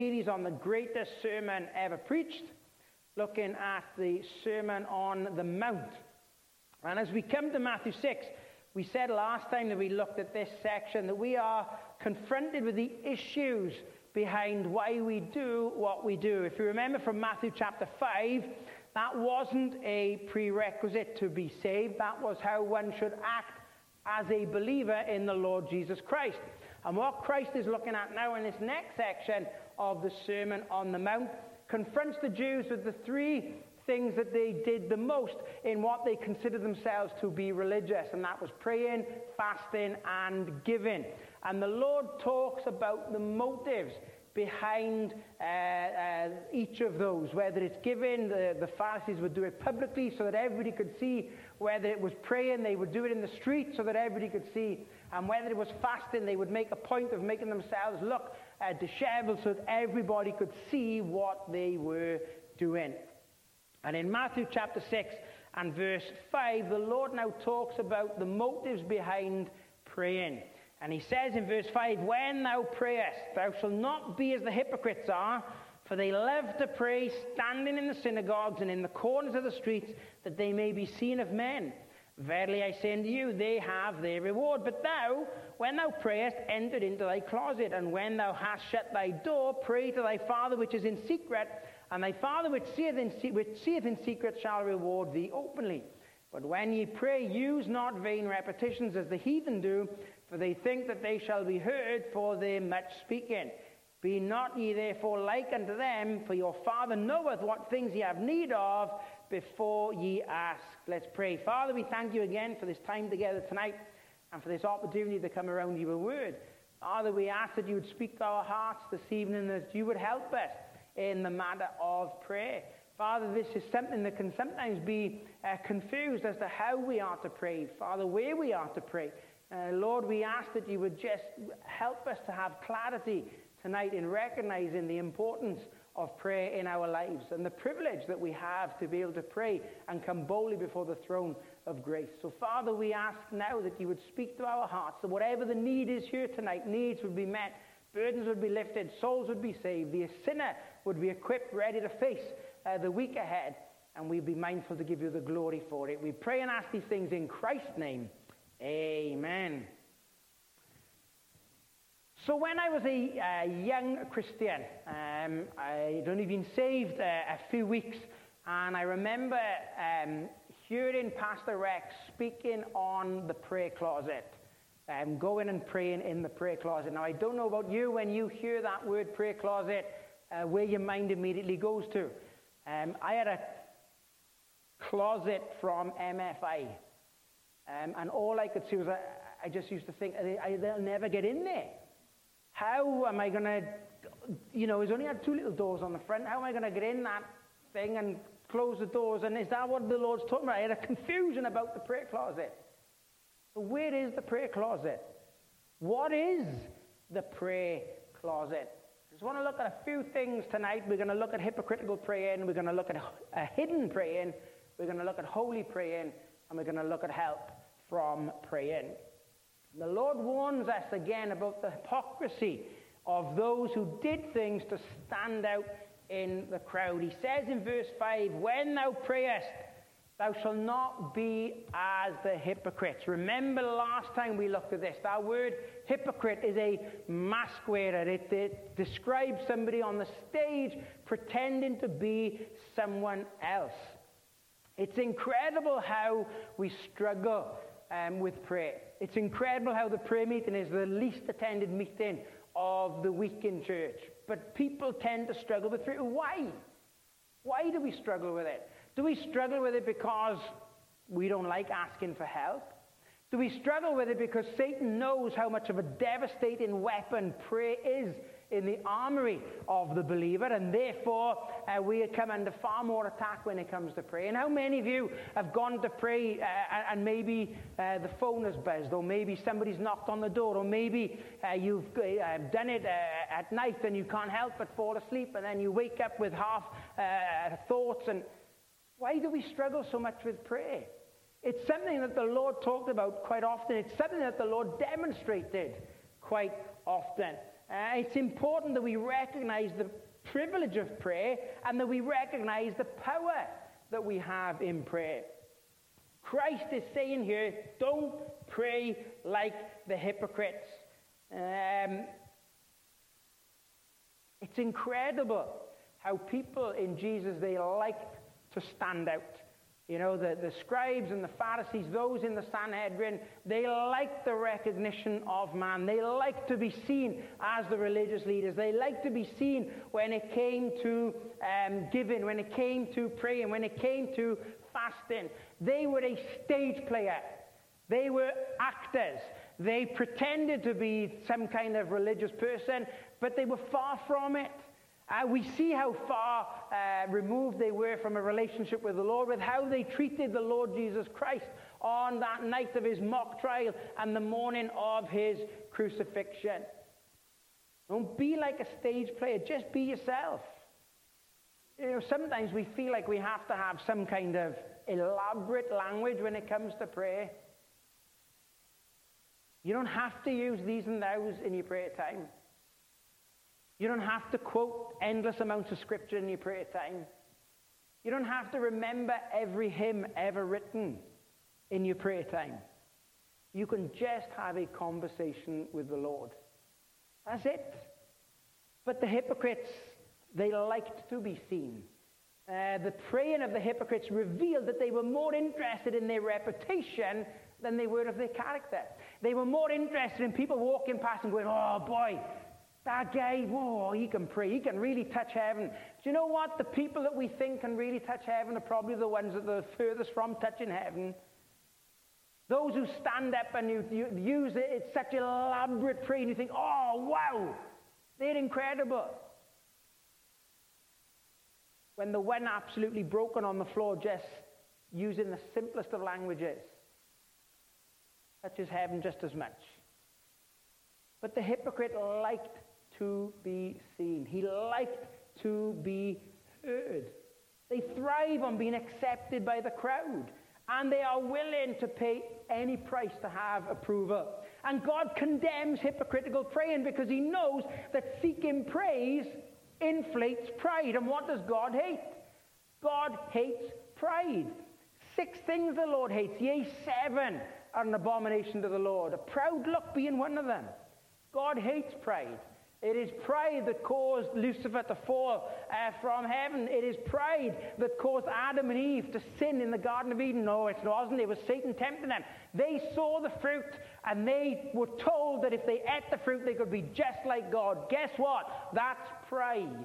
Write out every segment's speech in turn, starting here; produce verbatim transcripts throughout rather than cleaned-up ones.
Series on the greatest sermon ever preached, looking at the Sermon on the Mount. And as we come to Matthew six, we said last time that we looked at this section that we are confronted with the issues behind why we do what we do. If you remember from Matthew chapter five, that wasn't a prerequisite to be saved. That was how one should act as a believer in the Lord Jesus Christ. And what Christ is looking at now in this next section of the Sermon on the Mount confronts the Jews with the three things that they did the most in what they considered themselves to be religious, and that was praying, fasting, and giving. And the Lord talks about the motives behind uh, uh, each of those. Whether it's giving, the, the Pharisees would do it publicly so that everybody could see. Whether it was praying, they would do it in the street so that everybody could see. And whether it was fasting, they would make a point of making themselves look uh, disheveled so that everybody could see what they were doing. And in Matthew chapter six and verse five, the Lord now talks about the motives behind praying. And he says in verse five, "When thou prayest, thou shalt not be as the hypocrites are, for they love to pray standing in the synagogues and in the corners of the streets, that they may be seen of men. Verily I say unto you, they have their reward. But thou, when thou prayest, enter into thy closet, and when thou hast shut thy door, pray to thy Father which is in secret, and thy Father which seeth in, se- which seeth in secret shall reward thee openly. But when ye pray, use not vain repetitions as the heathen do, for they think that they shall be heard for their much speaking. Be not ye therefore like unto them, for your Father knoweth what things ye have need of before ye ask." Let's pray. Father, we thank you again for this time together tonight and for this opportunity to come around your word. Father, we ask that you would speak to our hearts this evening, that you would help us in the matter of prayer. Father, this is something that can sometimes be uh, confused as to how we are to pray. Father, where we are to pray. Uh, Lord, we ask that you would just help us to have clarity tonight in recognizing the importance of prayer in our lives and the privilege that we have to be able to pray and come boldly before the throne of grace. So, Father, we ask now that you would speak to our hearts, that whatever the need is here tonight, needs would be met, burdens would be lifted, souls would be saved, the sinner would be equipped, ready to face uh, the week ahead, and we'd be mindful to give you the glory for it. We pray and ask these things in Christ's name. Amen. So when I was a uh, young Christian, um, I'd only been saved uh, a few weeks, and I remember um, hearing Pastor Rex speaking on the prayer closet, um, going and praying in the prayer closet. Now, I don't know about you, when you hear that word prayer closet, uh, where your mind immediately goes to. Um, I had a closet from M F I, um, and all I could see was, I, I just used to think, I, I, they'll never get in there. How am I going to, you know, it's only had two little doors on the front. How am I going to get in that thing and close the doors? And is that what the Lord's talking about? I had a confusion about the prayer closet. So where is the prayer closet? What is the prayer closet? I just want to look at a few things tonight. We're going to look at hypocritical praying. We're going to look at uh, hidden praying. We're going to look at holy praying. And we're going to look at help from praying. The Lord warns us again about the hypocrisy of those who did things to stand out in the crowd. He says in verse five, "When thou prayest, thou shalt not be as the hypocrites." Remember last time we looked at this, that word hypocrite is a mask wearer. It, it describes somebody on the stage pretending to be someone else. It's incredible how we struggle um, with prayer. It's incredible how the prayer meeting is the least attended meeting of the week in church. But people tend to struggle with prayer. Why? Why do we struggle with it? Do we struggle with it because we don't like asking for help? Do we struggle with it because Satan knows how much of a devastating weapon prayer is in the armory of the believer, and therefore uh, we come under far more attack when it comes to prayer? And how many of you have gone to pray uh, and maybe uh, the phone has buzzed, or maybe somebody's knocked on the door, or maybe uh, you've uh, done it uh, at night and you can't help but fall asleep, and then you wake up with half uh, thoughts? And why do we struggle so much with prayer? It's something that the Lord talked about quite often. It's something that the Lord demonstrated quite often. Uh, it's important that we recognize the privilege of prayer and that we recognize the power that we have in prayer. Christ is saying here, don't pray like the hypocrites. Um, it's incredible how people in Jesus, they liked to stand out. You know, the, the scribes and the Pharisees, those in the Sanhedrin, they liked the recognition of man. They liked to be seen as the religious leaders. They liked to be seen when it came to um, giving, when it came to praying, when it came to fasting. They were a stage player. They were actors. They pretended to be some kind of religious person, but they were far from it. Uh, we see how far uh, removed they were from a relationship with the Lord, with how they treated the Lord Jesus Christ on that night of his mock trial and the morning of his crucifixion. Don't be like a stage player. Just be yourself. You know, sometimes we feel like we have to have some kind of elaborate language when it comes to prayer. You don't have to use these and thous in your prayer time. You don't have to quote endless amounts of scripture in your prayer time. You don't have to remember every hymn ever written in your prayer time. You can just have a conversation with the Lord. That's it. But the hypocrites, they liked to be seen. Uh, the praying of the hypocrites revealed that they were more interested in their reputation than they were of their character. They were more interested in people walking past and going, oh boy, that guy, whoa, he can pray. He can really touch heaven. Do you know what? The people that we think can really touch heaven are probably the ones that are the furthest from touching heaven. Those who stand up and you, you use it, it's such elaborate prayer, and you think, oh, wow, they're incredible. When the one absolutely broken on the floor, just using the simplest of languages, touches heaven just as much. But the hypocrite liked to be seen. He liked to be heard. They thrive on being accepted by the crowd, and they are willing to pay any price to have approval. And God condemns hypocritical praying because he knows that seeking praise inflates pride. And what does God hate? God hates pride. Six things the Lord hates, yea, seven are an abomination to the Lord, a proud look being one of them. God hates pride. It is pride that caused Lucifer to fall uh, from heaven. It is pride that caused Adam and Eve to sin in the Garden of Eden. No, it wasn't. It was Satan tempting them. They saw the fruit, and they were told that if they ate the fruit, they could be just like God. Guess what? That's pride.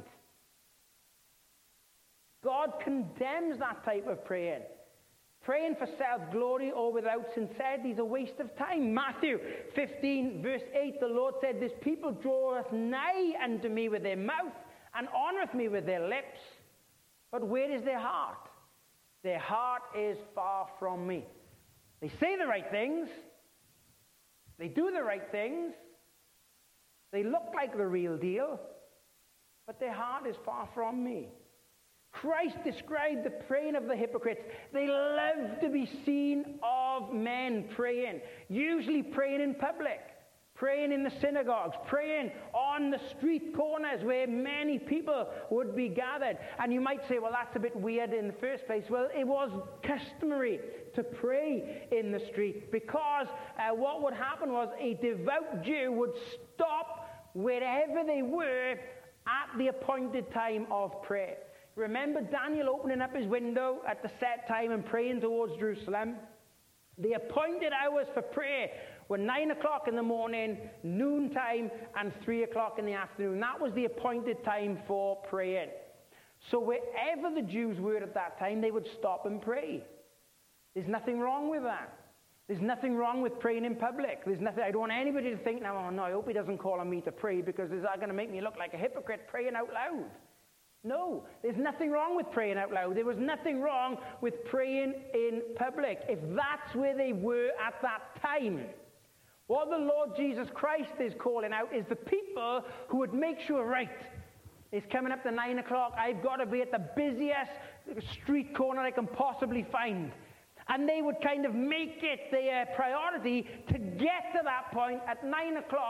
God condemns that type of praying. Praying for self-glory or without sincerity is a waste of time. Matthew fifteen, verse eight, the Lord said, this people draweth nigh unto me with their mouth and honoureth me with their lips. But where is their heart? Their heart is far from me. They say the right things. They do the right things. They look like the real deal. But their heart is far from me. Christ described the praying of the hypocrites. They love to be seen of men praying, usually praying in public, praying in the synagogues, praying on the street corners where many people would be gathered. And you might say, well, that's a bit weird in the first place. Well, it was customary to pray in the street because uh, what would happen was a devout Jew would stop wherever they were at the appointed time of prayer. Remember Daniel opening up his window at the set time and praying towards Jerusalem? The appointed hours for prayer were nine o'clock in the morning, noontime, and three o'clock in the afternoon. That was the appointed time for praying. So wherever the Jews were at that time, they would stop and pray. There's nothing wrong with that. There's nothing wrong with praying in public. There's nothing. I don't want anybody to think, now, oh no, I hope he doesn't call on me to pray because is that going to make me look like a hypocrite praying out loud? No, there's nothing wrong with praying out loud. There was nothing wrong with praying in public, if that's where they were at that time. What the Lord Jesus Christ is calling out is the people who would make sure, right, it's coming up to nine o'clock, I've got to be at the busiest street corner I can possibly find. And they would kind of make it their priority to get to that point at nine o'clock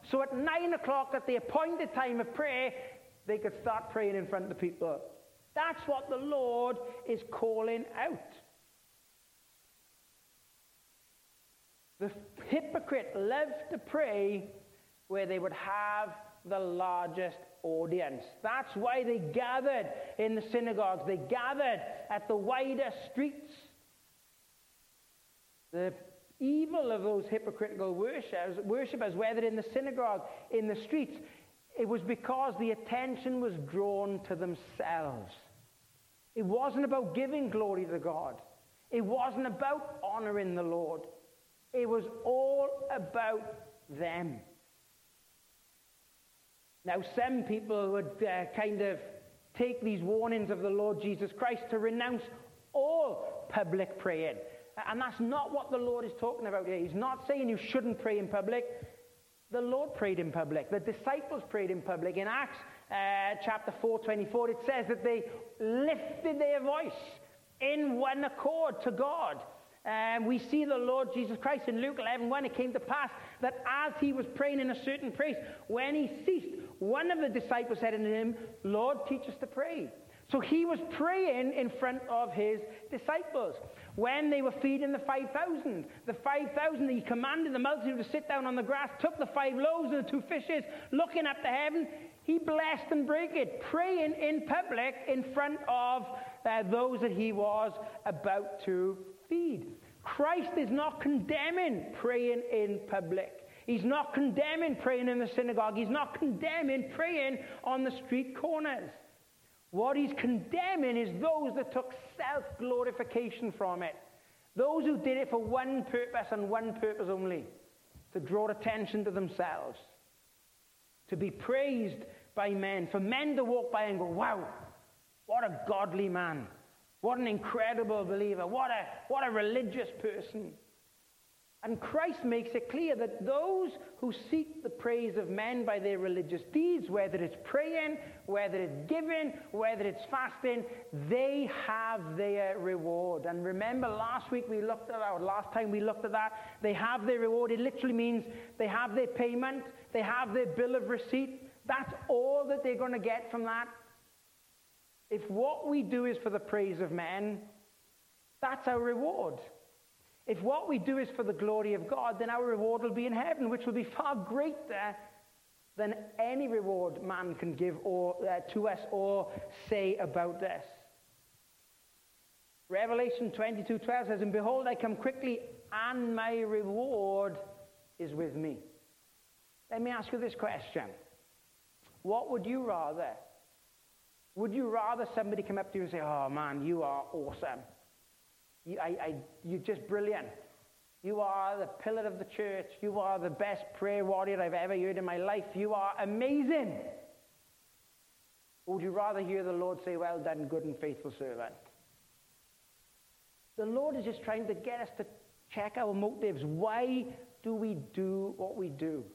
so at nine o'clock at the appointed time of prayer, they could start praying in front of the people. That's what the Lord is calling out. The hypocrite loved to pray where they would have the largest audience. That's why they gathered in the synagogues. They gathered at the wider streets. The evil of those hypocritical worshippers, worshippers, whether in the synagogue, in the streets, it was because the attention was drawn to themselves. It wasn't about giving glory to God. It wasn't about honoring the Lord. It was all about them. Now, some people would uh, kind of take these warnings of the Lord Jesus Christ to renounce all public praying. And that's not what the Lord is talking about here. He's not saying you shouldn't pray in public. The Lord prayed in public. The disciples prayed in public. In Acts uh, chapter four, twenty-four, it says that they lifted their voice in one accord to God. Um, we see the Lord Jesus Christ in Luke eleven one. It came to pass that as he was praying in a certain place, when he ceased, one of the disciples said unto him, Lord, teach us to pray. So he was praying in front of his disciples. When they were feeding the five thousand, the five thousand, he commanded the multitude to sit down on the grass, took the five loaves and the two fishes, looking up to heaven, he blessed and brake it, praying in public in front of uh, those that he was about to feed. Christ is not condemning praying in public. He's not condemning praying in the synagogue. He's not condemning praying on the street corners. What he's condemning is those that took self-glorification from it. Those who did it for one purpose and one purpose only. To draw attention to themselves. To be praised by men. For men to walk by and go, wow, what a godly man. What an incredible believer. What a, what a religious person. And Christ makes it clear that those who seek the praise of men by their religious deeds, whether it's praying, whether it's giving, whether it's fasting, they have their reward. And remember last week we looked at that, or last time we looked at that, they have their reward. It literally means they have their payment, they have their bill of receipt. That's all that they're going to get from that. If what we do is for the praise of men, that's our reward. If what we do is for the glory of God, then our reward will be in heaven, which will be far greater than any reward man can give or uh, to us or say about us. Revelation twenty-two twelve says, and behold, I come quickly, and my reward is with me. Let me ask you this question. What would you rather? Would you rather somebody come up to you and say, oh man, you are awesome. You, I, I, you're just brilliant. You are the pillar of the church. You are the best prayer warrior I've ever heard in my life. You are amazing. Or would you rather hear the Lord say, well done, good and faithful servant? The Lord is just trying to get us to check our motives. Why do we do what we do?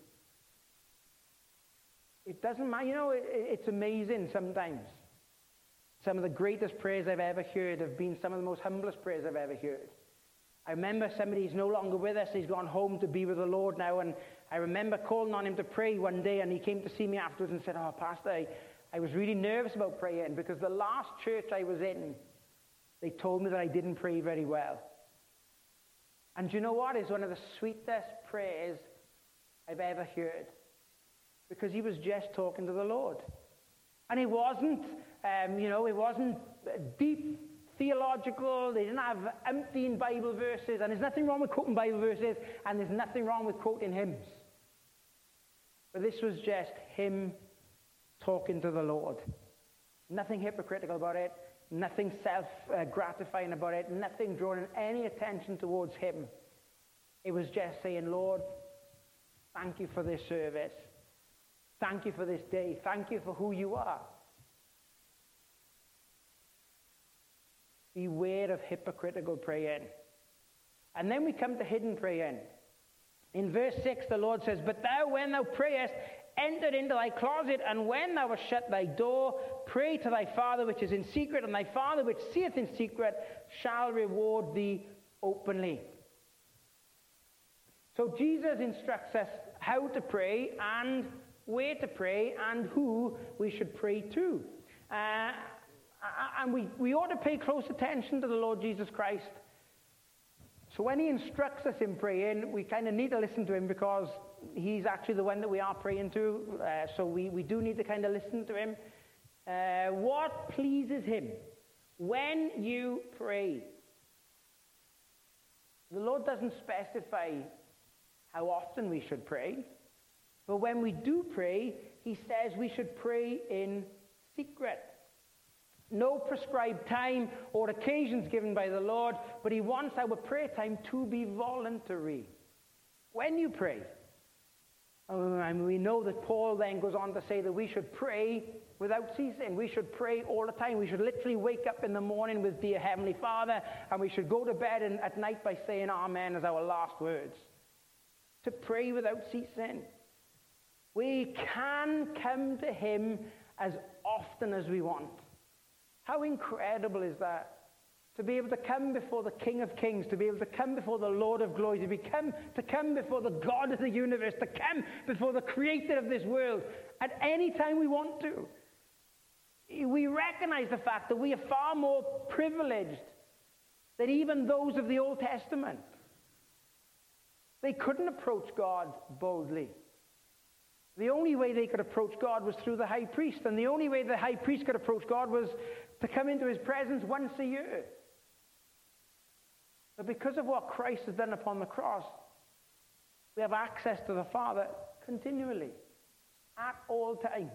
It doesn't matter. You know, it, it's amazing sometimes. Some of the greatest prayers I've ever heard have been some of the most humblest prayers I've ever heard. I remember somebody who's no longer with us. He's gone home to be with the Lord now. And I remember calling on him to pray one day. And he came to see me afterwards and said, oh, Pastor, I, I was really nervous about praying because the last church I was in, they told me that I didn't pray very well. And do you know what? It's one of the sweetest prayers I've ever heard. Because he was just talking to the Lord. And it wasn't, um, you know, it wasn't deep theological. They didn't have umpteen Bible verses. And there's nothing wrong with quoting Bible verses. And there's nothing wrong with quoting hymns. But this was just him talking to the Lord. Nothing hypocritical about it. Nothing self-gratifying about it. Nothing drawing any attention towards him. It was just saying, Lord, thank you for this service. Thank you for this day. Thank you for who you are. Beware of hypocritical praying. And then we come to hidden praying. In verse six, the Lord says, but thou, when thou prayest, enter into thy closet, and when thou hast shut thy door, pray to thy Father which is in secret, and thy Father which seeth in secret shall reward thee openly. So Jesus instructs us how to pray and where to pray and who we should pray to. Uh, and we, we ought to pay close attention to the Lord Jesus Christ. So when he instructs us in praying, we kind of need to listen to him because he's actually the one that we are praying to. Uh, so we, we do need to kind of listen to him. Uh, what pleases him when you pray? The Lord doesn't specify how often we should pray. But when we do pray, he says we should pray in secret. No prescribed time or occasions given by the Lord, but he wants our prayer time to be voluntary. When you pray, and we know that Paul then goes on to say that we should pray without ceasing. We should pray all the time. We should literally wake up in the morning with Dear Heavenly Father, and we should go to bed and, at night by saying Amen as our last words. To pray without ceasing. We can come to him as often as we want. How incredible is that? To be able to come before the King of Kings, to be able to come before the Lord of Glory, to, become, to come before the God of the universe, to come before the Creator of this world at any time we want to. We recognize the fact that we are far more privileged than even those of the Old Testament. They couldn't approach God boldly. The only way they could approach God was through the high priest, and the only way the high priest could approach God was to come into his presence once a year. But because of what Christ has done upon the cross, we have access to the Father continually, at all times.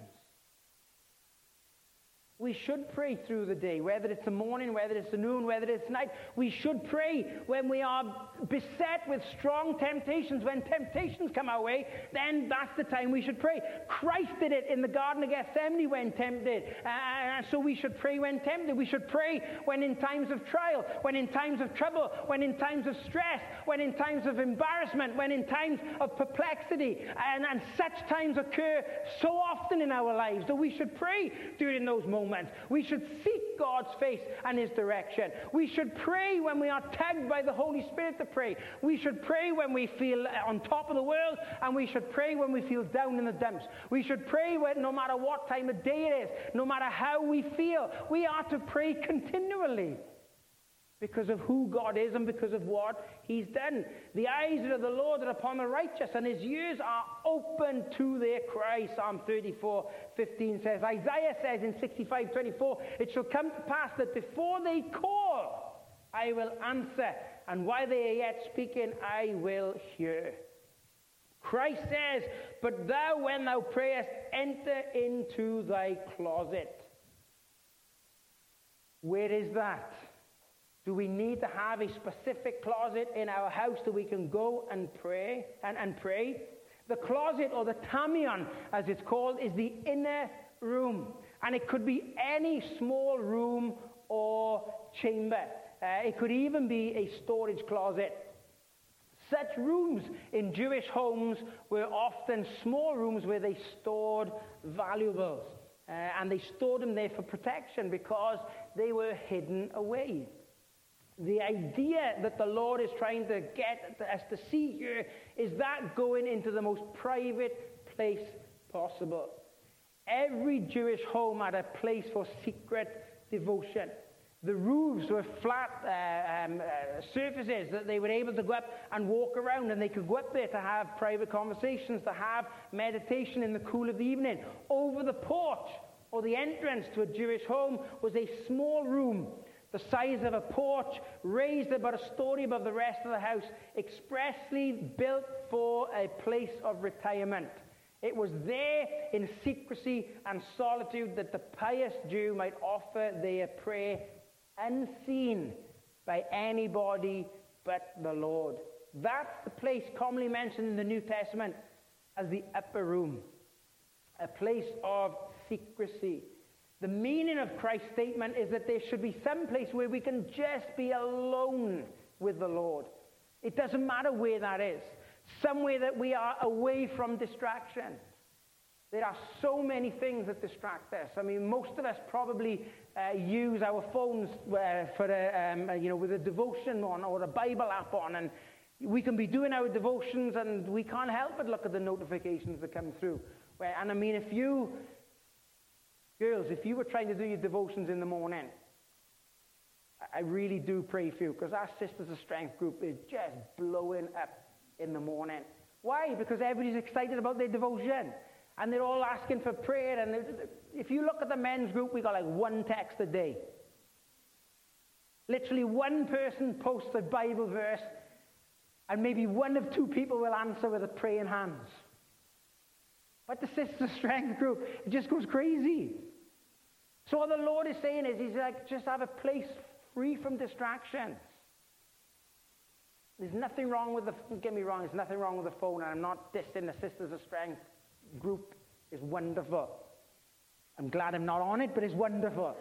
We should pray through the day, whether it's the morning, whether it's the noon, whether it's night. We should pray when we are beset with strong temptations. When temptations come our way, then that's the time we should pray. Christ did it in the Garden of Gethsemane when tempted. Uh, so we should pray when tempted. We should pray when in times of trial, when in times of trouble, when in times of stress, when in times of embarrassment, when in times of perplexity. And, and such times occur so often in our lives that we should pray during those moments. We should seek God's face and his direction. We should pray when we are tagged by the Holy Spirit to pray. We should pray when we feel on top of the world, and we should pray when we feel down in the dumps. We should pray when, no matter what time of day it is, no matter how we feel. We are to pray continually because of who God is and because of what he's done. The eyes of the Lord are upon the righteous, and his ears are open to their cry. Psalm thirty-four fifteen says. Isaiah says in sixty-five twenty-four, it shall come to pass that before they call, I will answer, and while they are yet speaking, I will hear. Christ says, but thou, when thou prayest, enter into thy closet. Where is that? Do we need to have a specific closet in our house that we can go and pray and, and pray? The closet, or the tamion as it's called, is the inner room. And it could be any small room or chamber. Uh, it could even be a storage closet. Such rooms in Jewish homes were often small rooms where they stored valuables. Uh, and they stored them there for protection because they were hidden away. The idea that the Lord is trying to get us to see here is that going into the most private place possible. Every Jewish home had a place for secret devotion. The roofs were flat uh, um, uh, surfaces that they were able to go up and walk around, and they could go up there to have private conversations, to have meditation in the cool of the evening. Over the porch, or the entrance to a Jewish home, was a small room the size of a porch, raised about a story above the rest of the house, expressly built for a place of retirement. It was there in secrecy and solitude that the pious Jew might offer their prayer unseen by anybody but the Lord. That's the place commonly mentioned in the New Testament as the upper room, a place of secrecy. The meaning of Christ's statement is that there should be some place where we can just be alone with the Lord. It doesn't matter where that is. Somewhere that we are away from distraction. There are so many things that distract us. I mean, most of us probably uh, use our phones uh, for a, um, uh, you know, with a devotion on or a Bible app on, and We can be doing our devotions and we can't help but look at the notifications that come through. Where, and I mean, if you, girls, if you were trying to do your devotions in the morning, I really do pray for you, because our Sisters of Strength group is just blowing up in the morning. Why? Because everybody's excited about their devotion. And they're all asking for prayer. And if you look at the men's group, we got like one text a day. Literally one person posts a Bible verse, and maybe one of two people will answer with a praying hands. But the Sisters of Strength group, it just goes crazy. So what the Lord is saying is, he's like, just have a place free from distractions. There's nothing wrong with the, don't get me wrong, there's nothing wrong with the phone, and I'm not dissing the Sisters of Strength group. Is wonderful. I'm glad I'm not on it, but it's wonderful.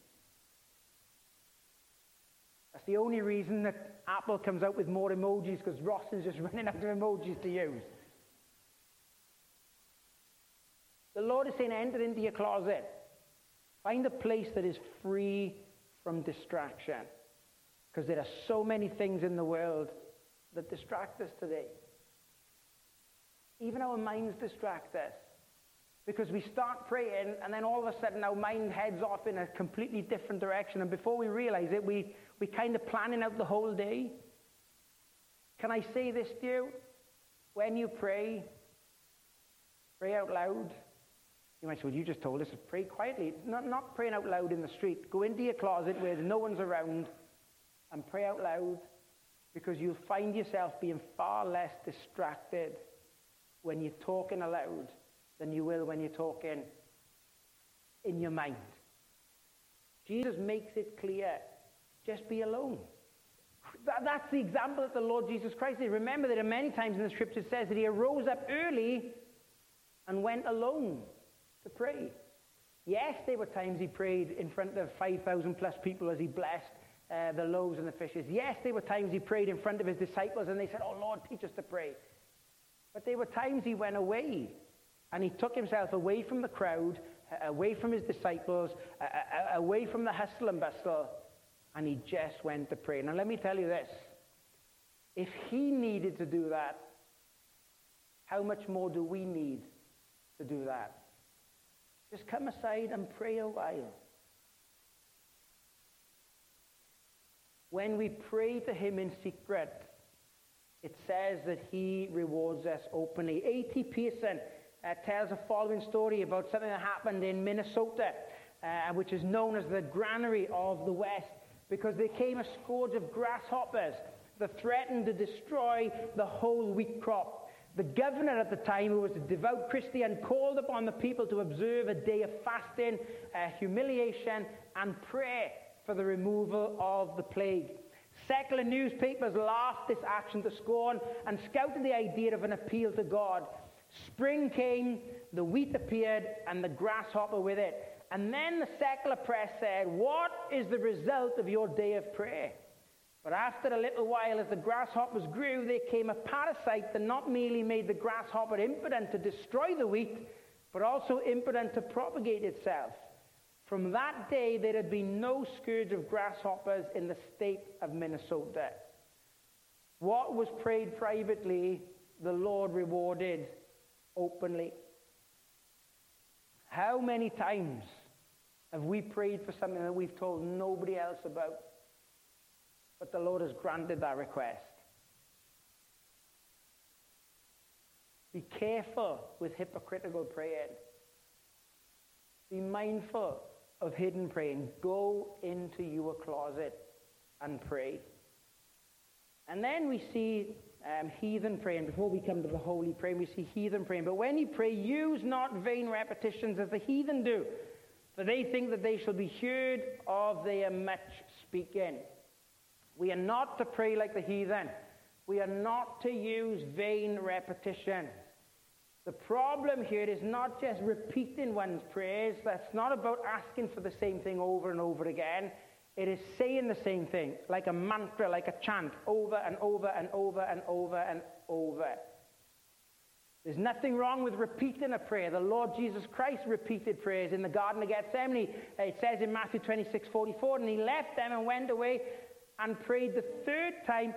That's the only reason that Apple comes out with more emojis, because Ross is just running out of emojis to use. The Lord is saying, enter into your closet. Find a place that is free from distraction. Because there are so many things in the world that distract us today. Even our minds distract us. Because we start praying, and then all of a sudden our mind heads off in a completely different direction. And before we realize it, we, we kind of planning out the whole day. Can I say this to you? When you pray, pray out loud. You might say, well, you just told us to pray quietly. Not, not praying out loud in the street. Go into your closet where no one's around and pray out loud, because you'll find yourself being far less distracted when you're talking aloud than you will when you're talking in your mind. Jesus makes it clear. Just be alone. That, that's the example that the Lord Jesus Christ did. Remember that many times in the scripture it says that he arose up early and went alone to pray. Yes, there were times he prayed in front of five thousand plus people as he blessed uh, the loaves and the fishes. Yes, there were times he prayed in front of his disciples and they said, oh Lord, teach us to pray. But there were times he went away and he took himself away from the crowd, uh, away from his disciples, uh, uh, away from the hustle and bustle, and he just went to pray. Now let me tell you this. If he needed to do that, how much more do we need to do that? Just come aside and pray a while. When we pray to him in secret, it says that he rewards us openly. A T Pearson uh, tells a following story about something that happened in Minnesota, uh, which is known as the Granary of the West, because there came a scourge of grasshoppers that threatened to destroy the whole wheat crop. The governor at the time, who was a devout Christian, called upon the people to observe a day of fasting, uh, humiliation, and prayer for the removal of the plague. Secular newspapers laughed this action to scorn and scouted the idea of an appeal to God. Spring came, the wheat appeared, and the grasshopper with it. And then the secular press said, what is the result of your day of prayer? But after a little while, as the grasshoppers grew, there came a parasite that not merely made the grasshopper impotent to destroy the wheat, but also impotent to propagate itself. From that day, there had been no scourge of grasshoppers in the state of Minnesota. What was prayed privately, the Lord rewarded openly. How many times have we prayed for something that we've told nobody else about? But the Lord has granted that request. Be careful with hypocritical praying. Be mindful of hidden praying. Go into your closet and pray. And then we see um, heathen praying. Before we come to the holy praying, we see heathen praying. But when you pray, use not vain repetitions as the heathen do, for they think that they shall be heard of their much speaking. We are not to pray like the heathen. We are not to use vain repetitions. The problem here is not just repeating one's prayers. That's not about asking for the same thing over and over again. It is saying the same thing, like a mantra, like a chant, over and over and over and over and over. There's nothing wrong with repeating a prayer. The Lord Jesus Christ repeated prayers in the Garden of Gethsemane. It says in Matthew twenty-six forty-four, and he left them and went away and prayed the third time,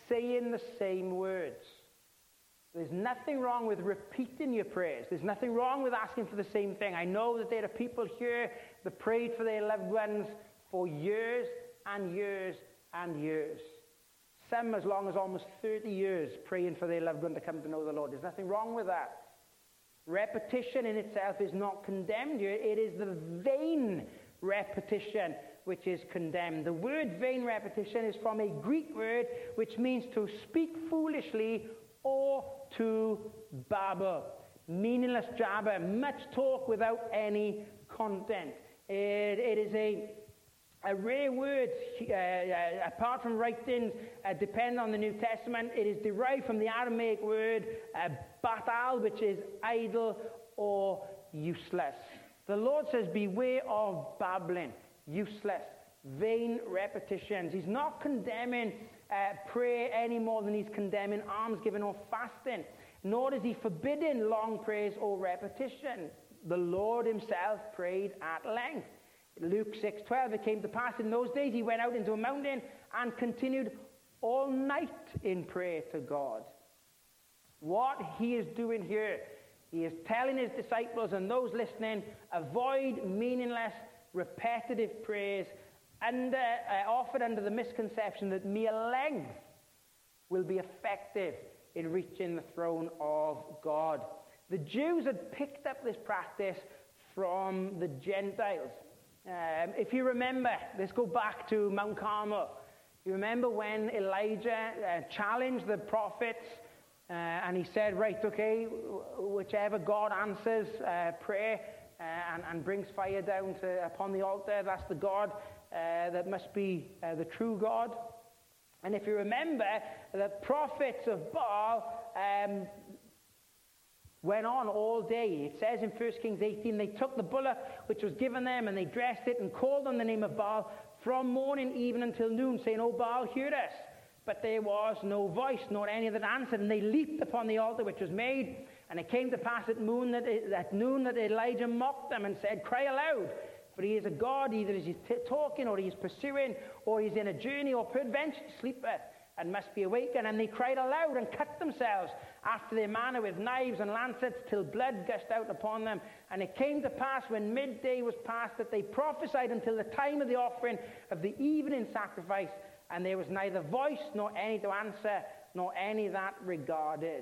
saying the same words. There's nothing wrong with repeating your prayers. There's nothing wrong with asking for the same thing. I know that there are people here that prayed for their loved ones for years and years and years. Some as long as almost thirty years praying for their loved one to come to know the Lord. There's nothing wrong with that. Repetition in itself is not condemned here. It is the vain repetition which is condemned. The word vain repetition is from a Greek word which means to speak foolishly or to babble. Meaningless jabber, much talk without any content. It, it is a, a rare word, uh, uh, apart from writings, uh, depending on the New Testament. It is derived from the Aramaic word uh, batal, which is idle or useless. The Lord says, beware of babbling, useless, vain repetitions. He's not condemning uh, prayer any more than he's condemning almsgiving or fasting. Nor is he forbidding long prayers or repetition. The Lord himself prayed at length. Luke six twelve, it came to pass in those days he went out into a mountain and continued all night in prayer to God. What he is doing here, he is telling his disciples and those listening, avoid meaningless, repetitive prayers under, uh, offered under the misconception that mere length will be effective in reaching the throne of God. The Jews had picked up this practice from the Gentiles. Um, if you remember, let's go back to Mount Carmel. You remember when Elijah uh, challenged the prophets uh, and he said, right, okay, whichever God answers uh, prayer uh, and, and brings fire down to, upon the altar, that's the God uh, that must be uh, the true God. And if you remember, the prophets of Baal um, went on all day. It says in First Kings eighteen, they took the bullock which was given them and they dressed it and called on the name of Baal from morning even until noon, saying, O Baal, hear us. But there was no voice, nor any that answered. And they leaped upon the altar which was made. And it came to pass at noon that, at noon that Elijah mocked them and said, cry aloud. For he is a God, either is he t- talking, or he is pursuing, or he is in a journey, or peradventure sleepeth, and must be awakened. And they cried aloud and cut themselves after their manner with knives and lancets, till blood gushed out upon them. And it came to pass when midday was past that they prophesied until the time of the offering of the evening sacrifice, and there was neither voice nor any to answer, nor any that regarded.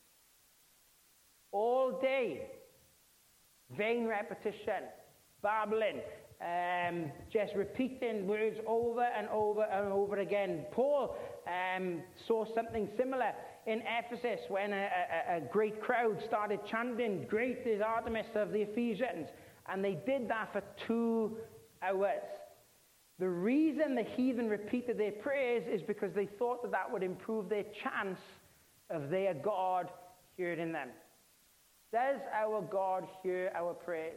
All day, vain repetition, babbling, um, just repeating words over and over and over again. Paul um, saw something similar in Ephesus when a, a, a great crowd started chanting, great is Artemis of the Ephesians, and they did that for two hours. The reason the heathen repeated their prayers is because they thought that that would improve their chance of their God hearing them. Does our God hear our prayers?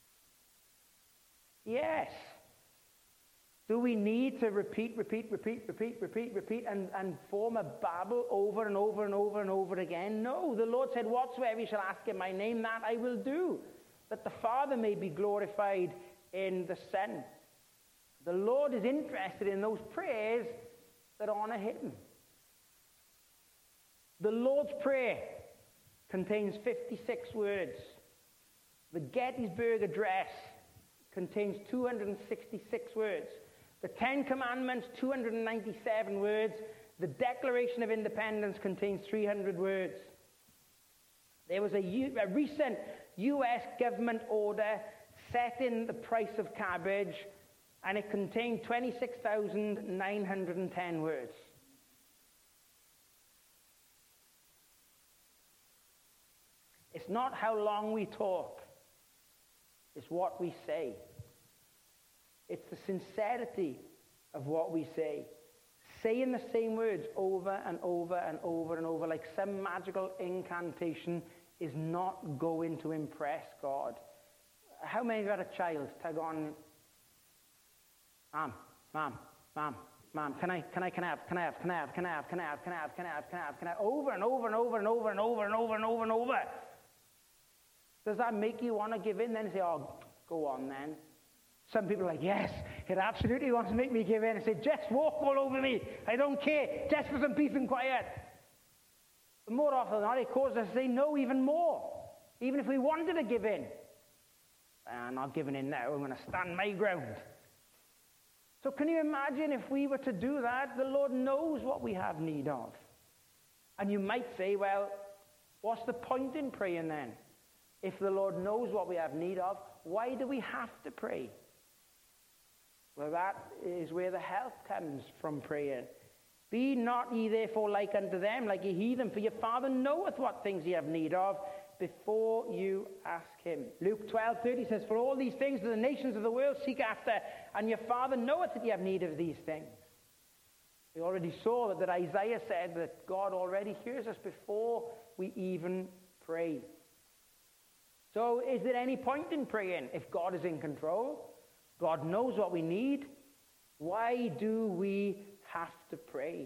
Yes. Do we need to repeat, repeat, repeat, repeat, repeat, repeat, and, and form a babble over and over and over and over again? No. The Lord said, whatsoever you shall ask in my name, that I will do, that the Father may be glorified in the Son. The Lord is interested in those prayers that honor him. The Lord's Prayer contains fifty-six words. The Gettysburg Address contains two hundred sixty-six words. The Ten Commandments, two hundred ninety-seven words. The Declaration of Independence contains three hundred words. There was a, U- a recent U S government order setting the price of cabbage, and it contained twenty-six thousand nine hundred ten words. It's not how long we talk. It's what we say. It's the sincerity of what we say. Saying the same words over and over and over and over like some magical incantation is not going to impress God. How many of you had a child tug on, Mom, Mom, Mom, Mom, can I, can I, can I have, can I have, can I have, can I have, can I have, can I have, can I have, can I have, can I have, over and over and over and over and over and over and over and over. Does that make you want to give in then and say, oh, go on then? Some people are like, yes, it absolutely wants to make me give in and say, just walk all over me. I don't care. Just for some peace and quiet. But more often than not, it causes us to say no even more. Even if we wanted to give in. I'm not giving in now. I'm going to stand my ground. So can you imagine if we were to do that? The Lord knows what we have need of. And you might say, well, what's the point in praying then? If the Lord knows what we have need of, why do we have to pray? Well, that is where the help comes from praying. Be not ye therefore like unto them, like ye heathen, for your Father knoweth what things ye have need of, before you ask him. Luke twelve thirty says, for all these things do the nations of the world seek after, and your Father knoweth that ye have need of these things. We already saw that, that Isaiah said that God already hears us before we even pray. So is there any point in praying if God is in control? God knows what we need. Why do we have to pray?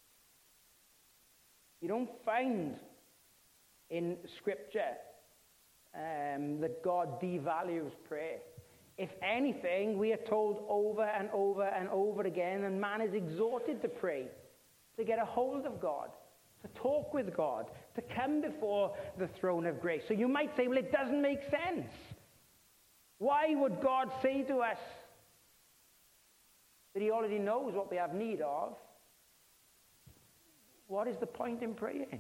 You don't find in Scripture um, that God devalues prayer. If anything, we are told over and over and over again, and man is exhorted to pray, to get a hold of God, to talk with God, to come before the throne of grace. So you might say, well, it doesn't make sense. Why would God say to us that he already knows what we have need of? What is the point in praying?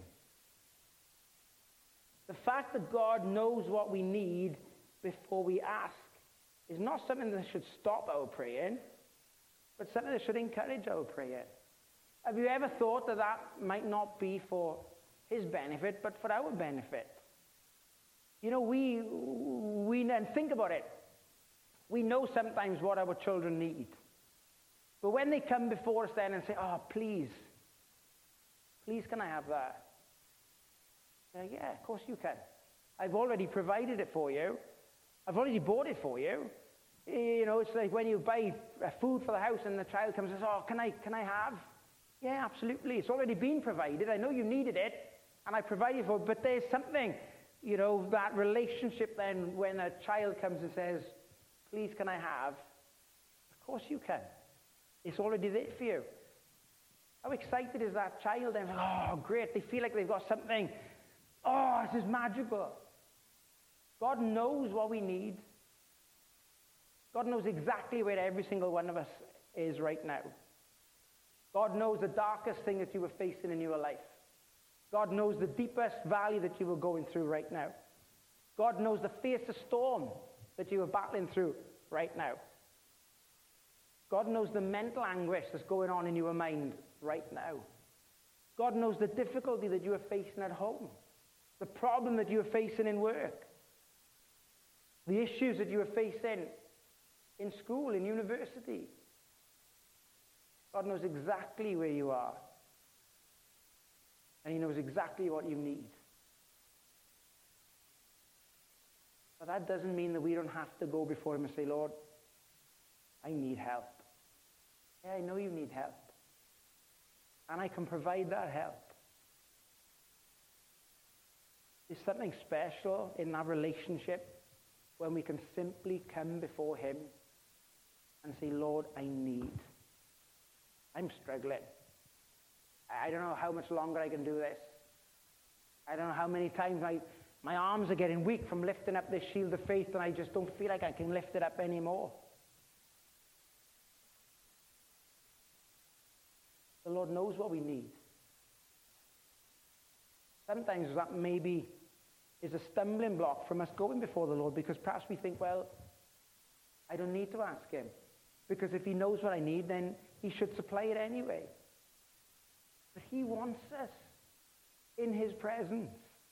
The fact that God knows what we need before we ask is not something that should stop our praying, but something that should encourage our praying. Have you ever thought that that might not be for his benefit, but for our benefit? You know, we, we and think about it. We know sometimes what our children need. But when they come before us then and say, oh, please, please can I have that? Like, yeah, of course you can. I've already provided it for you. I've already bought it for you. You know, it's like when you buy food for the house and the child comes and says, oh, can I, can I have? Yeah, absolutely. It's already been provided. I know you needed it, and I provided for it. But there's something, you know, that relationship then when a child comes and says, please can I have? Of course you can. It's already there for you. How excited is that child then? Oh, great. They feel like they've got something. Oh, this is magical. God knows what we need. God knows exactly where every single one of us is right now. God knows the darkest thing that you were facing in your life. God knows the deepest valley that you were going through right now. God knows the fiercest storm that you are battling through right now. God knows the mental anguish that's going on in your mind right now. God knows the difficulty that you are facing at home, the problem that you are facing in work, the issues that you are facing in school, in university. God knows exactly where you are. And he knows exactly what you need. But that doesn't mean that we don't have to go before him and say, Lord, I need help. Yeah, I know you need help. And I can provide that help. There's something special in that relationship when we can simply come before him and say, Lord, I need. I'm struggling. I don't know how much longer I can do this. I don't know how many times my, my arms are getting weak from lifting up this shield of faith, and I just don't feel like I can lift it up anymore. The Lord knows what we need. Sometimes that maybe is a stumbling block from us going before the Lord, because perhaps we think, well, I don't need to ask him, because if he knows what I need, then he should supply it anyway. But he wants us in his presence.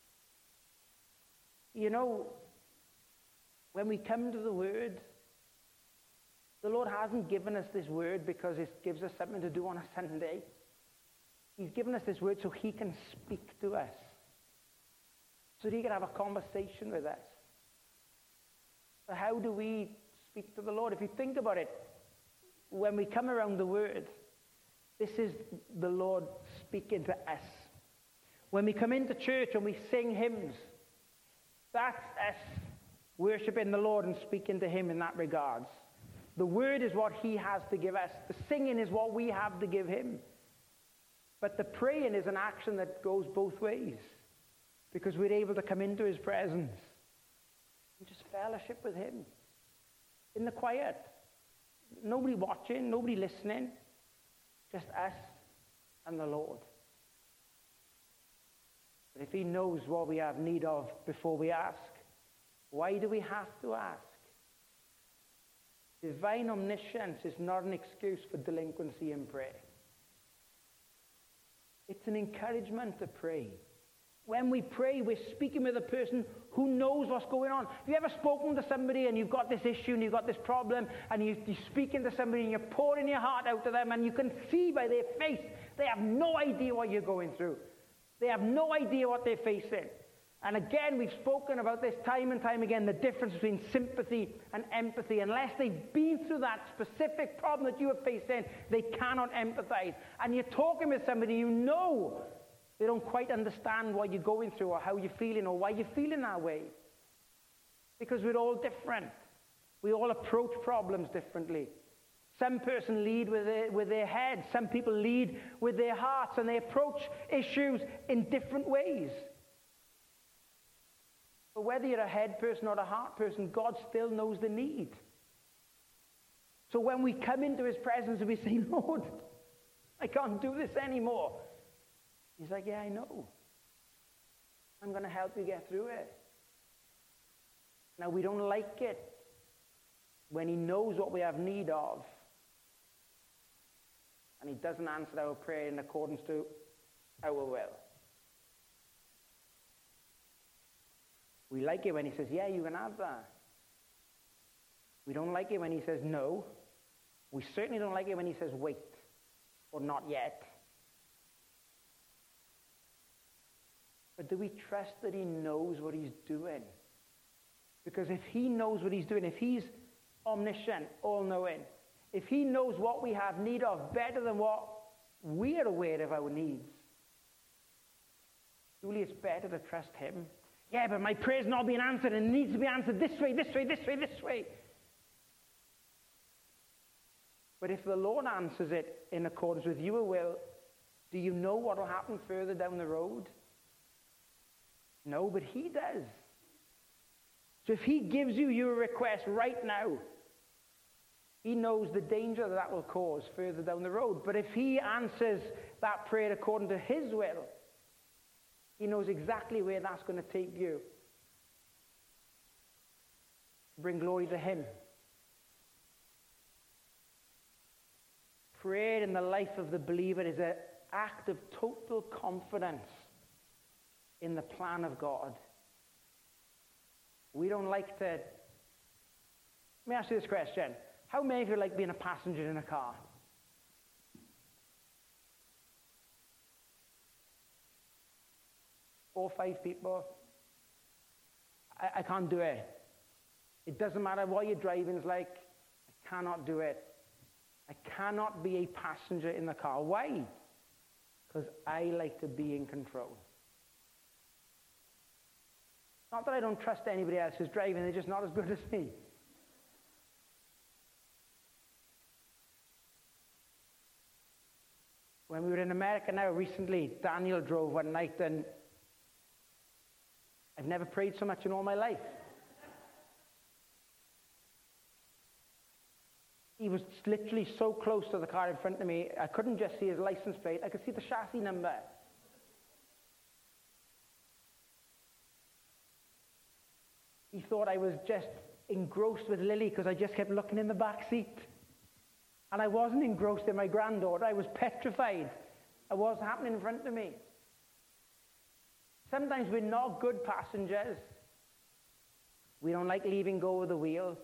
You know, when we come to the word, the Lord hasn't given us this word because it gives us something to do on a Sunday. He's given us this word so he can speak to us, so that he can have a conversation with us. So how do we speak to the Lord? If you think about it, when we come around the word, this is the Lord speaking to us. When we come into church and we sing hymns, that's us worshiping the Lord and speaking to him in that regards. The word is what he has to give us. The singing is what we have to give him. But the praying is an action that goes both ways, because we're able to come into his presence and just fellowship with him in the quiet. Nobody watching, nobody listening, just us and the Lord. But if he knows what we have need of before we ask, why do we have to ask? Divine omniscience is not an excuse for delinquency in prayer. It's an encouragement to pray. When we pray, we're speaking with a person who knows what's going on. Have you ever spoken to somebody and you've got this issue and you've got this problem, and you, you're speaking to somebody and you're pouring your heart out to them, and you can see by their face they have no idea what you're going through. They have no idea what they're facing. And again, we've spoken about this time and time again, the difference between sympathy and empathy. Unless they've been through that specific problem that you are facing, they cannot empathize. And you're talking with somebody you know they don't quite understand what you're going through or how you're feeling or why you're feeling that way. Because we're all different. We all approach problems differently. Some person lead with their, with their head. Some people lead with their hearts, and they approach issues in different ways. But whether you're a head person or a heart person, God still knows the need. So when we come into his presence and we say, Lord, I can't do this anymore, he's like, yeah, I know. I'm going to help you get through it. Now, we don't like it when he knows what we have need of, and he doesn't answer our prayer in accordance to our will. We like it when he says, yeah, you can have that. We don't like it when he says no. We certainly don't like it when he says wait, or not yet. But do we trust that he knows what he's doing? Because if he knows what he's doing, if he's omniscient, all-knowing, if he knows what we have need of better than what we are aware of our needs, surely it's better to trust him. Yeah, but my prayer's not being answered, and it needs to be answered this way, this way, this way, this way. But if the Lord answers it in accordance with your will, do you know what will happen further down the road? No, but he does. So if he gives you your request right now, he knows the danger that that will cause further down the road. But if he answers that prayer according to his will, he knows exactly where that's going to take you. Bring glory to him. Prayer in the life of the believer is an act of total confidence in the plan of God. We don't like to... Let me ask you this question. How many of you like being a passenger in a car? Four or five people. I, I can't do it. It doesn't matter what your driving's like. I cannot do it. I cannot be a passenger in the car. Why? Because I like to be in control. Not that I don't trust anybody else who's driving, they're just not as good as me. When we were in America now recently, Daniel drove one night, and I've never prayed so much in all my life. He was literally so close to the car in front of me, I couldn't just see his license plate, I could see the chassis number. He thought I was just engrossed with Lily because I just kept looking in the back seat. And I wasn't engrossed in my granddaughter. I was petrified of what's happening in front of me. Sometimes we're not good passengers. We don't like leaving go of the wheel.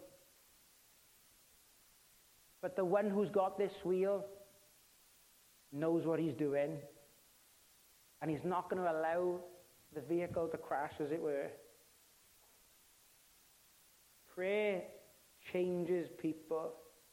But the one who's got this wheel knows what he's doing. And he's not going to allow the vehicle to crash, as it were. Prayer changes people.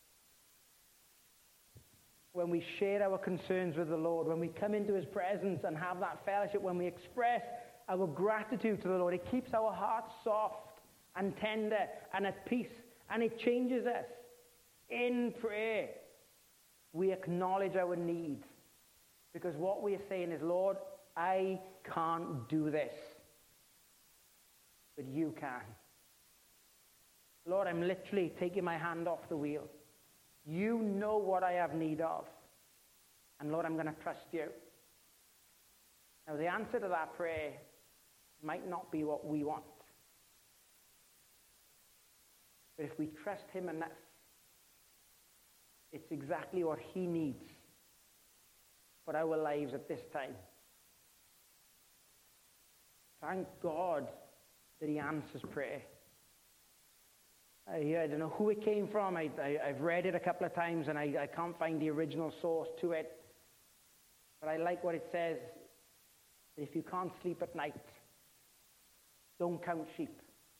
When we share our concerns with the Lord, when we come into his presence and have that fellowship, when we express our gratitude to the Lord, it keeps our hearts soft and tender and at peace, and it changes us. In prayer, we acknowledge our need. Because what we are saying is, Lord, I can't do this. But you can. Lord, I'm literally taking my hand off the wheel. You know what I have need of. And Lord, I'm going to trust you. Now, the answer to that prayer might not be what we want. But if we trust him enough, it's exactly what he needs for our lives at this time. Thank God that he answers prayer. I, I don't know who it came from. I, I, I've read it a couple of times, and I, I can't find the original source to it. But I like what it says. If you can't sleep at night, don't count sheep.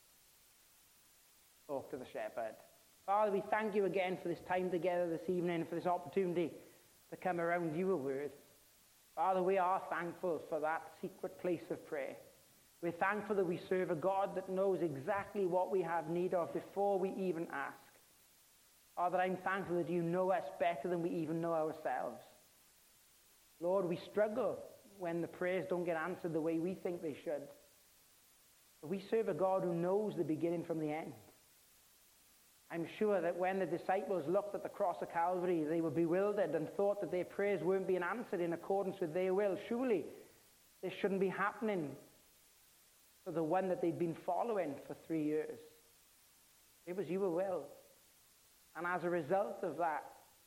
Talk to the shepherd. Father, we thank you again for this time together this evening, for this opportunity to come around your word. Father, we are thankful for that secret place of prayer. We're thankful that we serve a God that knows exactly what we have need of before we even ask. Father, I'm thankful that you know us better than we even know ourselves. Lord, we struggle when the prayers don't get answered the way we think they should. But we serve a God who knows the beginning from the end. I'm sure that when the disciples looked at the cross of Calvary, they were bewildered and thought that their prayers weren't being answered in accordance with their will. Surely this shouldn't be happening for the one that they'd been following for three years. It was your will. And as a result of that,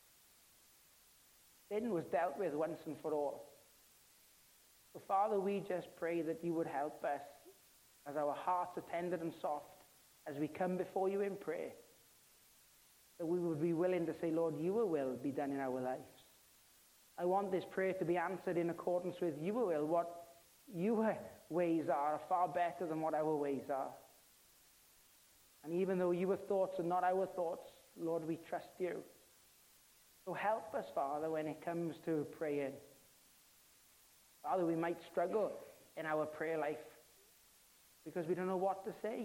sin was dealt with once and for all. So Father, we just pray that you would help us as our hearts are tender and soft as we come before you in prayer. That we would be willing to say, Lord, your will be done in our lives. I want this prayer to be answered in accordance with your will. What your ways are are far better than what our ways are. And even though your thoughts are not our thoughts, Lord, we trust you. So help us, Father, when it comes to praying. Father, we might struggle in our prayer life because we don't know what to say.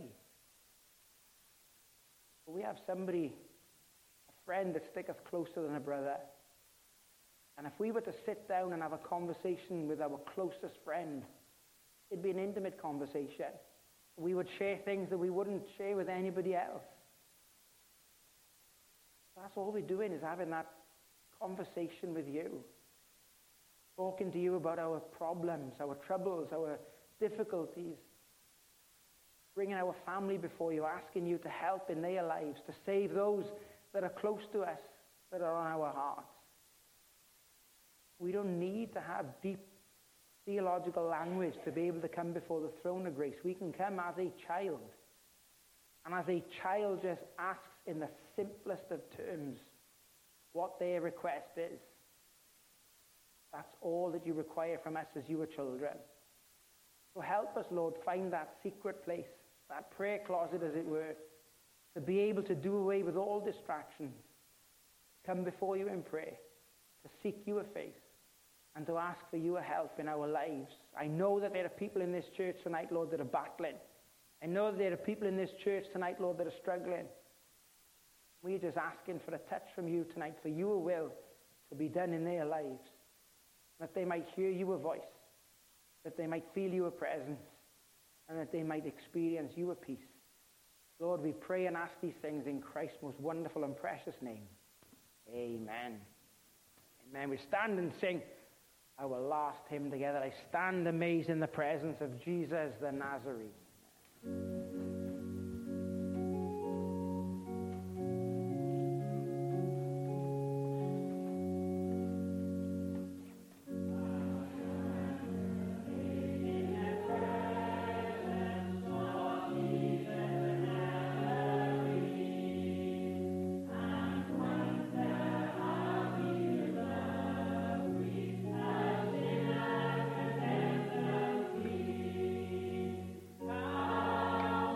But we have somebody, friend that sticketh closer than a brother. And if we were to sit down and have a conversation with our closest friend, it'd be an intimate conversation. We would share things that we wouldn't share with anybody else. That's all we're doing, is having that conversation with you. Talking to you about our problems, our troubles, our difficulties. Bringing our family before you, asking you to help in their lives, to save those that are close to us, that are on our hearts. We don't need to have deep theological language to be able to come before the throne of grace. We can come as a child. And as a child just asks in the simplest of terms what their request is. That's all that you require from us as your children. So help us, Lord, find that secret place, that prayer closet, as it were, to be able to do away with all distractions, come before you in prayer, to seek your face, and to ask for your help in our lives. I know that there are people in this church tonight, Lord, that are battling. I know that there are people in this church tonight, Lord, that are struggling. We're just asking for a touch from you tonight, for your will to be done in their lives, that they might hear your voice, that they might feel your presence, and that they might experience your peace. Lord, we pray and ask these things in Christ's most wonderful and precious name. Amen. Amen. We stand and sing our last hymn together. I stand amazed in the presence of Jesus the Nazarene. Now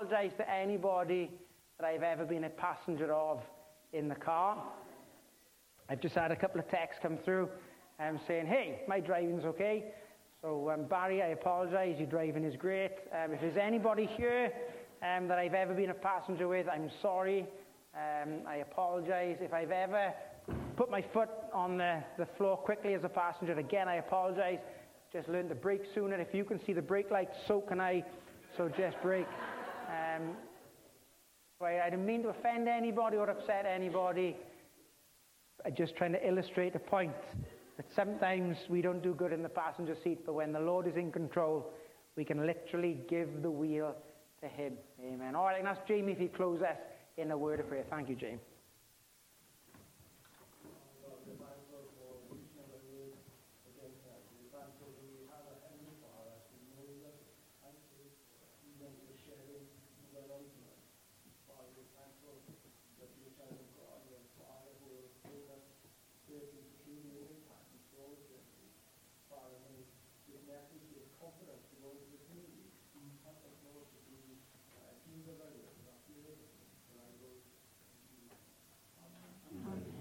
apologize to anybody that I've ever been a passenger of in the car. I've just had a couple of texts come through um, saying, hey, my driving's okay. So um, Barry, I apologize, your driving is great. Um, if there's anybody here um, that I've ever been a passenger with, I'm sorry. Um, I apologize. If I've ever put my foot on the, the floor quickly as a passenger, again, I apologize. Just learn to brake sooner. If you can see the brake light, so can I. So just brake. Um, right, I didn't mean to offend anybody or upset anybody. I'm just trying to illustrate a point that sometimes we don't do good in the passenger seat, but when the Lord is in control, we can literally give the wheel to Him. Amen. All right, and that's Jamie if he closes us in a word of prayer. Thank you, Jamie. Amen.